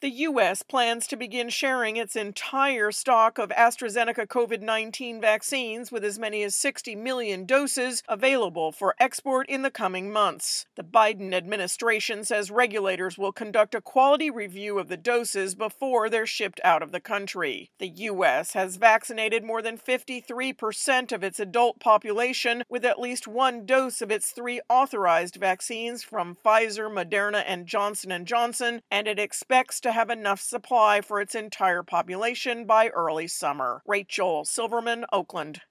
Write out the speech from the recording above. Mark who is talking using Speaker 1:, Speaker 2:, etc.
Speaker 1: The U.S. plans to begin sharing its entire stock of AstraZeneca COVID-19 vaccines with as many as 60 million doses available for export in the coming months. The Biden administration says regulators will conduct a quality review of the doses before they're shipped out of the country. The U.S. has vaccinated more than 53% of its adult population with at least one dose of its 3 authorized vaccines from Pfizer, Moderna, and Johnson & Johnson, and it expects to have enough supply for its entire population by early summer. Rachel Silverman, Oakland.